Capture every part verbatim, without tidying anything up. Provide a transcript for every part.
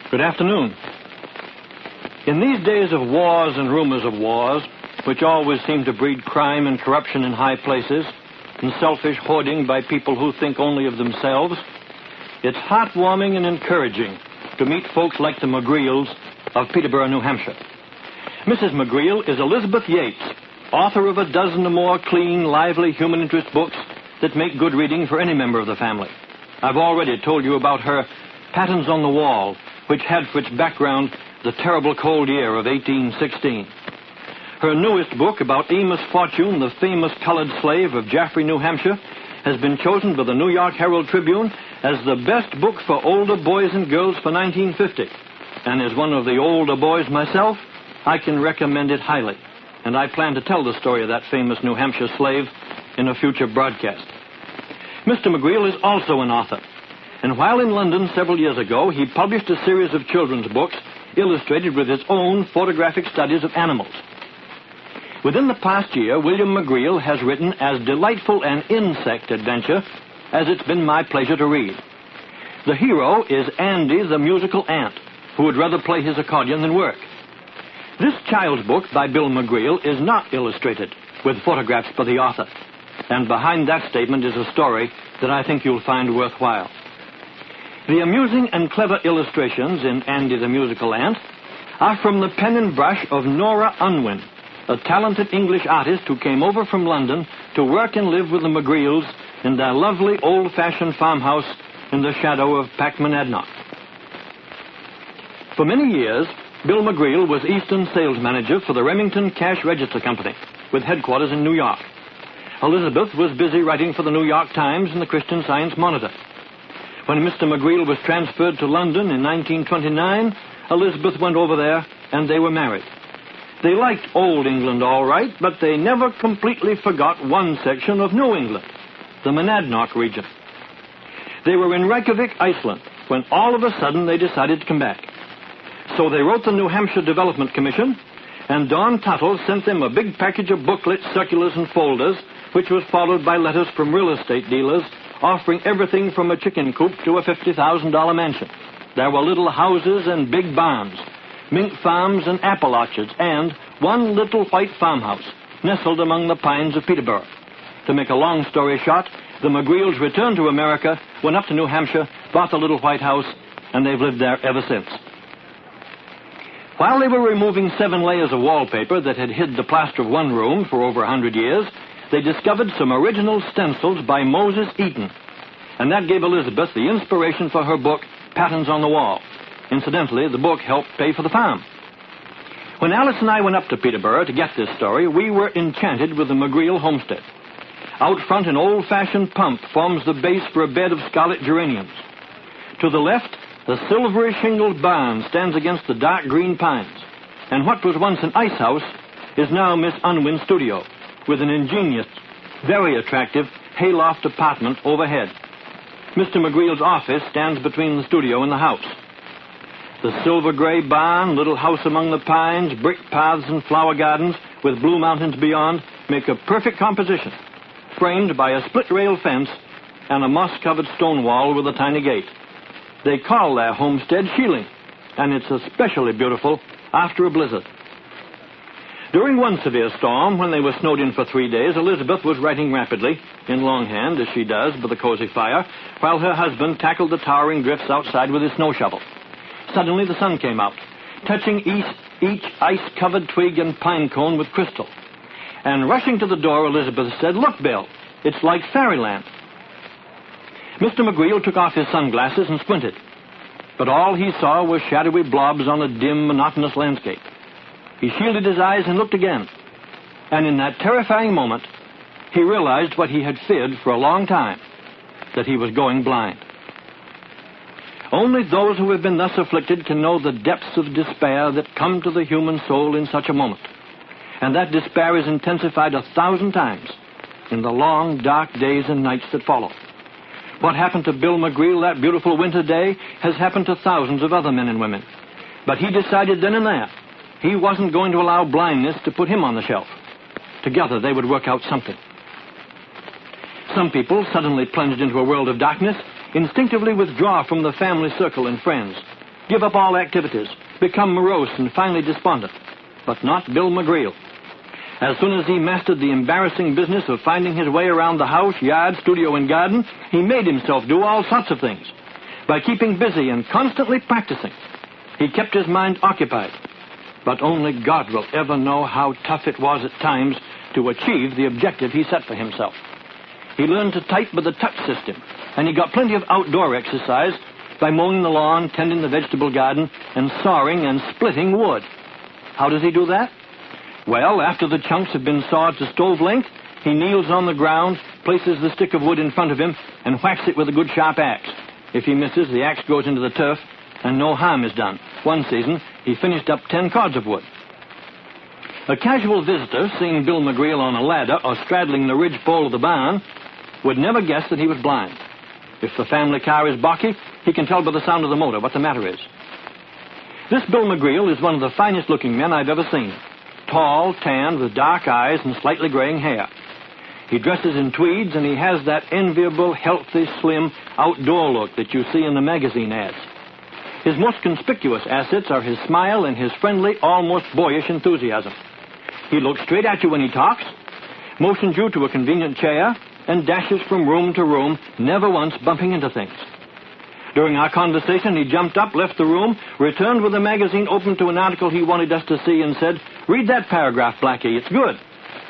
Good afternoon. In these days of wars and rumors of wars, which always seem to breed crime and corruption in high places, and selfish hoarding by people who think only of themselves, it's heartwarming and encouraging to meet folks like the McGreals of Peterborough, New Hampshire. Missus McGreel is Elizabeth Yates, author of a dozen or more clean, lively human interest books that make good reading for any member of the family. I've already told you about her Patterns on the Wall, which had for its background the terrible cold year of eighteen sixteen. Her newest book about Amos Fortune, the famous colored slave of Jaffrey, New Hampshire, has been chosen by the New York Herald Tribune as the best book for older boys and girls for nineteen fifty. And as one of the older boys myself, I can recommend it highly. And I plan to tell the story of that famous New Hampshire slave in a future broadcast. Mister McGreel is also an author. And while in London several years ago, he published a series of children's books illustrated with his own photographic studies of animals. Within the past year, William McGreel has written as delightful an insect adventure as it's been my pleasure to read. The hero is Andy the musical ant, who would rather play his accordion than work. This child's book by Bill McGreel is not illustrated with photographs by the author, and behind that statement is a story that I think you'll find worthwhile. The amusing and clever illustrations in Andy the musical ant are from the pen and brush of Nora Unwin, a talented English artist who came over from London to work and live with the McGreels in their lovely old-fashioned farmhouse in the shadow of Packmonadnock. For many years, Bill McGreel was Eastern sales manager for the Remington Cash Register Company, with headquarters in New York. Elizabeth was busy writing for the New York Times and the Christian Science Monitor. When Mister McGreel was transferred to London in nineteen twenty-nine, Elizabeth went over there, and they were married. They liked Old England all right, but they never completely forgot one section of New England, the Monadnock region. They were in Reykjavik, Iceland, when all of a sudden they decided to come back. So they wrote the New Hampshire Development Commission, and Don Tuttle sent them a big package of booklets, circulars, and folders, which was followed by letters from real estate dealers offering everything from a chicken coop to a fifty thousand dollars mansion. There were little houses and big barns, mink farms and apple orchards, and one little white farmhouse nestled among the pines of Peterborough. To make a long story short, the McGreels returned to America, went up to New Hampshire, bought the little white house, and they've lived there ever since. While they were removing seven layers of wallpaper that had hid the plaster of one room for over a hundred years, they discovered some original stencils by Moses Eaton, and that gave Elizabeth the inspiration for her book, Patterns on the Wall. Incidentally, the book helped pay for the farm. When Alice and I went up to Peterborough to get this story, we were enchanted with the McGreel homestead. Out front, an old-fashioned pump forms the base for a bed of scarlet geraniums. To the left, the silvery shingled barn stands against the dark green pines, and what was once an ice house is now Miss Unwin's studio, with an ingenious, very attractive hayloft apartment overhead. Mister McGreel's office stands between the studio and the house. The silver-gray barn, little house among the pines, brick paths and flower gardens with blue mountains beyond make a perfect composition, framed by a split-rail fence and a moss-covered stone wall with a tiny gate. They call their homestead Shealing, and it's especially beautiful after a blizzard. During one severe storm, when they were snowed in for three days, Elizabeth was writing rapidly, in longhand, as she does, by the cozy fire, while her husband tackled the towering drifts outside with his snow shovel. Suddenly the sun came out, touching each, each ice-covered twig and pine cone with crystal. And rushing to the door, Elizabeth said, "Look, Bill, it's like fairyland." Mister McGreel took off his sunglasses and squinted, but all he saw was shadowy blobs on a dim, monotonous landscape. He shielded his eyes and looked again, and in that terrifying moment, he realized what he had feared for a long time, that he was going blind. Only those who have been thus afflicted can know the depths of despair that come to the human soul in such a moment, and that despair is intensified a thousand times in the long, dark days and nights that follow. What happened to Bill McGreel that beautiful winter day has happened to thousands of other men and women, but he decided then and there he wasn't going to allow blindness to put him on the shelf. Together they would work out something. Some people, suddenly plunged into a world of darkness, instinctively withdraw from the family circle and friends. give up all activities, become morose and finally despondent. But not Bill McGreal. As soon as he mastered the embarrassing business of finding his way around the house, yard, studio, and garden, he made himself do all sorts of things. By keeping busy and constantly practicing, he kept his mind occupied. But only God will ever know how tough it was at times to achieve the objective he set for himself. He learned to type with the touch system, and he got plenty of outdoor exercise by mowing the lawn, tending the vegetable garden, and sawing and splitting wood. How does he do that? Well, after the chunks have been sawed to stove length, he kneels on the ground, places the stick of wood in front of him, and whacks it with a good sharp axe. If he misses, the axe goes into the turf, and no harm is done. One season, he finished up ten cords of wood. A casual visitor, seeing Bill McGreal on a ladder or straddling the ridge pole of the barn, would never guess that he was blind. If the family car is balky, he can tell by the sound of the motor what the matter is. This Bill McGreal is one of the finest-looking men I've ever seen. Tall, tanned, with dark eyes and slightly graying hair. He dresses in tweeds, and he has that enviable, healthy, slim, outdoor look that you see in the magazine ads. His most conspicuous assets are his smile and his friendly, almost boyish enthusiasm. He looks straight at you when he talks, motions you to a convenient chair, and dashes from room to room, never once bumping into things. During our conversation, he jumped up, left the room, returned with the magazine open to an article he wanted us to see, and said, "Read that paragraph, Blackie, it's good."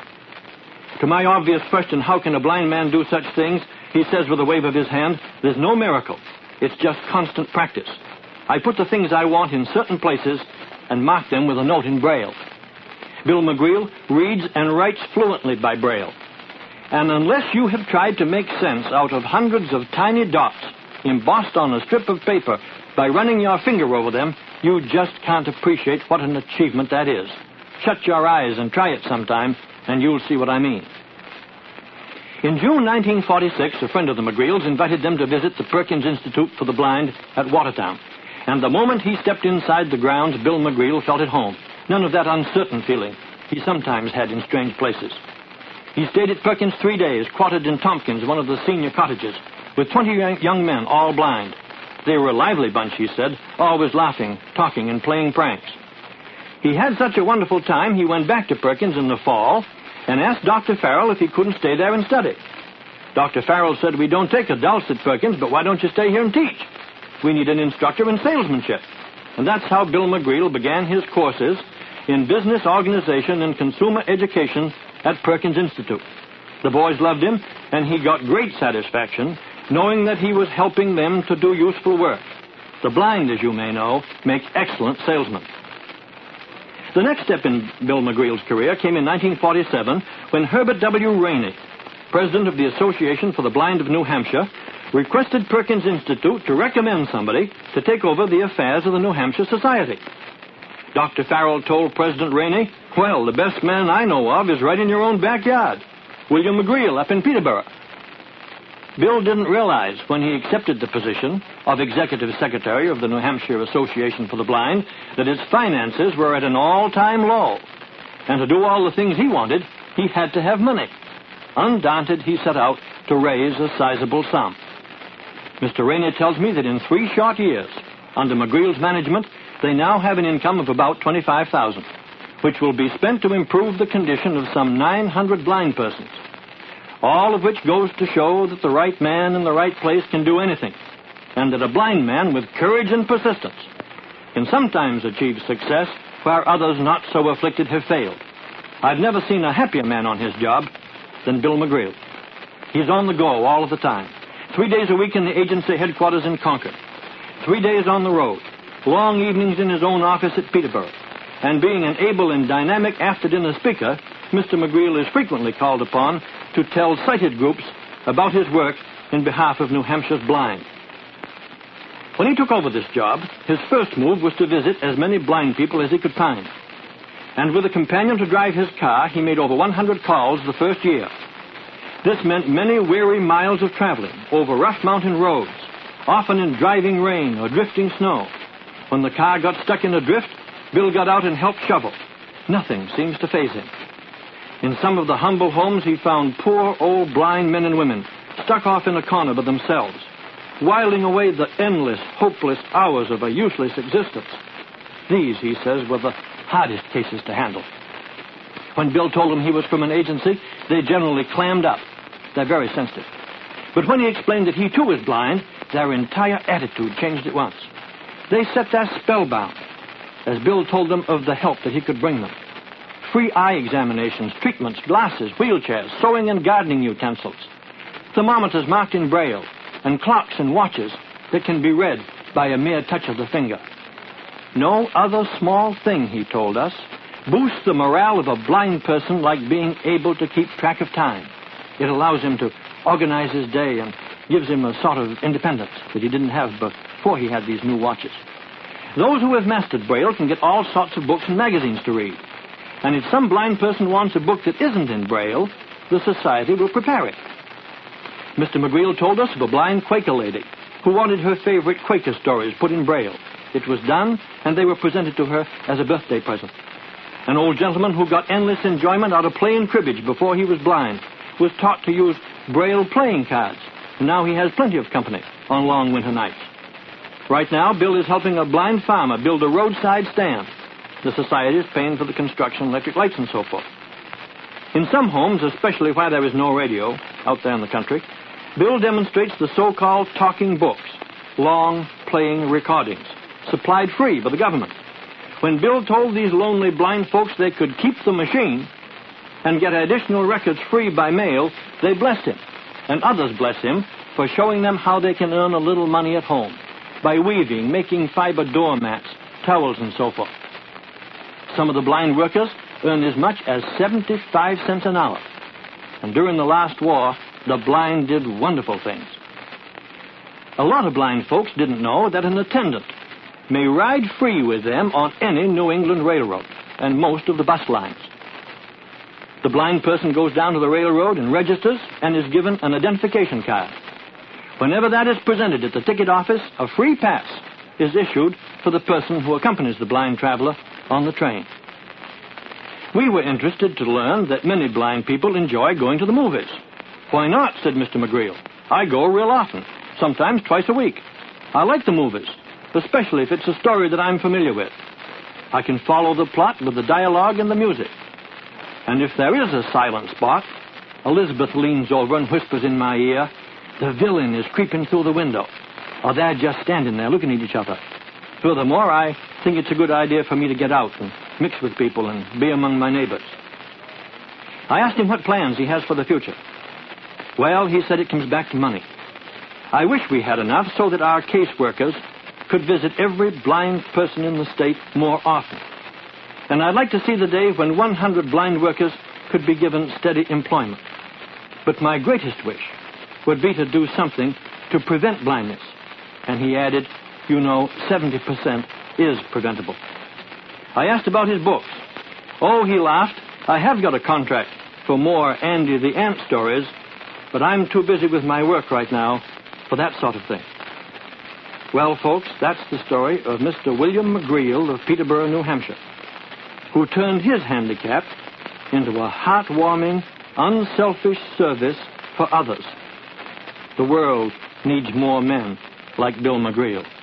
To my obvious question, how can a blind man do such things, he says with a wave of his hand, "There's no miracle. It's just constant practice. I put the things I want in certain places and mark them with a note in Braille." Bill McGreal reads and writes fluently by Braille. And unless you have tried to make sense out of hundreds of tiny dots embossed on a strip of paper by running your finger over them, you just can't appreciate what an achievement that is. Shut your eyes and try it sometime, and you'll see what I mean. In June nineteen forty-six, a friend of the McGreals invited them to visit the Perkins Institute for the Blind at Watertown. And the moment he stepped inside the grounds, Bill McGreal felt at home. None of that uncertain feeling he sometimes had in strange places. He stayed at Perkins three days, quartered in Tompkins, one of the senior cottages, with twenty young men, all blind. They were a lively bunch, he said, always laughing, talking, and playing pranks. He had such a wonderful time, he went back to Perkins in the fall and asked Doctor Farrell if he couldn't stay there and study. Doctor Farrell said, "We don't take adults at Perkins, but why don't you stay here and teach? We need an instructor in salesmanship." And that's how Bill McGreal began his courses in business organization and consumer education at Perkins Institute. The boys loved him, and he got great satisfaction knowing that he was helping them to do useful work. The blind, as you may know, make excellent salesmen. The next step in Bill McGreal's career came in nineteen forty-seven when Herbert W. Rainey, president of the Association for the Blind of New Hampshire, requested Perkins Institute to recommend somebody to take over the affairs of the New Hampshire Society. Doctor Farrell told President Rainey, "Well, the best man I know of is right in your own backyard, William McGreal up in Peterborough." Bill didn't realize when he accepted the position of Executive Secretary of the New Hampshire Association for the Blind that his finances were at an all-time low. And to do all the things he wanted, he had to have money. Undaunted, he set out to raise a sizable sum. Mister Rainey tells me that in three short years, under McGreal's management, they now have an income of about twenty-five thousand dollars, which will be spent to improve the condition of some nine hundred blind persons. All of which goes to show that the right man in the right place can do anything, and that a blind man with courage and persistence can sometimes achieve success where others not so afflicted have failed. I've never seen a happier man on his job than Bill McGreal. He's on the go all of the time. Three days a week in the agency headquarters in Concord. Three days on the road. Long evenings in his own office at Peterborough. And being an able and dynamic after-dinner speaker, Mister McGreal is frequently called upon to tell sighted groups about his work in behalf of New Hampshire's blind. When he took over this job, his first move was to visit as many blind people as he could find. And with a companion to drive his car, he made over one hundred calls the first year. This meant many weary miles of traveling over rough mountain roads, often in driving rain or drifting snow. When the car got stuck in a drift, Bill got out and helped shovel. Nothing seems to faze him. In some of the humble homes, he found poor old blind men and women stuck off in a corner by themselves. whiling away the endless, hopeless hours of a useless existence. These, he says, were the hardest cases to handle. When Bill told them he was from an agency, they generally clammed up. They're very sensitive. But when he explained that he, too, was blind, their entire attitude changed at once. They sat there spellbound as Bill told them of the help that he could bring them. Free eye examinations, treatments, glasses, wheelchairs, sewing and gardening utensils, thermometers marked in Braille, and clocks and watches that can be read by a mere touch of the finger. No other small thing, he told us, boosts the morale of a blind person like being able to keep track of time. It allows him to organize his day and gives him a sort of independence that he didn't have before he had these new watches. Those who have mastered Braille can get all sorts of books and magazines to read. And if some blind person wants a book that isn't in Braille, the society will prepare it. Mister McGreal told us of a blind Quaker lady who wanted her favorite Quaker stories put in Braille. It was done, and they were presented to her as a birthday present. An old gentleman who got endless enjoyment out of playing cribbage before he was blind was taught to use Braille playing cards, and now he has plenty of company on long winter nights. Right now, Bill is helping a blind farmer build a roadside stand. The society is paying for the construction, electric lights, and so forth. In some homes, especially where there is no radio, out there in the country, Bill demonstrates the so-called talking books, long playing recordings, supplied free by the government. When Bill told these lonely blind folks they could keep the machine and get additional records free by mail, they blessed him, and others bless him for showing them how they can earn a little money at home by weaving, making fiber doormats, towels, and so forth. Some of the blind workers earned as much as seventy-five cents an hour. And during the last war, the blind did wonderful things. A lot of blind folks didn't know that an attendant may ride free with them on any New England railroad and most of the bus lines. The blind person goes down to the railroad and registers and is given an identification card. Whenever that is presented at the ticket office, a free pass is issued for the person who accompanies the blind traveler on the train. We were interested to learn that many blind people enjoy going to the movies. Why not, said Mister McGreal. I go real often, sometimes twice a week. I like the movies, especially if it's a story that I'm familiar with. I can follow the plot with the dialogue and the music. And if there is a silent spot, Elizabeth leans over and whispers in my ear, the villain is creeping through the window. Or they're just standing there looking at each other. Furthermore, I think it's a good idea for me to get out and mix with people and be among my neighbors. I asked him what plans he has for the future. Well, he said it comes back to money. I wish we had enough so that our caseworkers could visit every blind person in the state more often. And I'd like to see the day when one hundred blind workers could be given steady employment. But my greatest wish would be to do something to prevent blindness. And he added, you know, seventy percent is preventable. I asked about his books. Oh, he laughed. I have got a contract for more Andy the Ant stories, but I'm too busy with my work right now for that sort of thing. Well, folks, that's the story of Mister William McGreal of Peterborough, New Hampshire, who turned his handicap into a heartwarming, unselfish service for others. The world needs more men like Bill McGreal.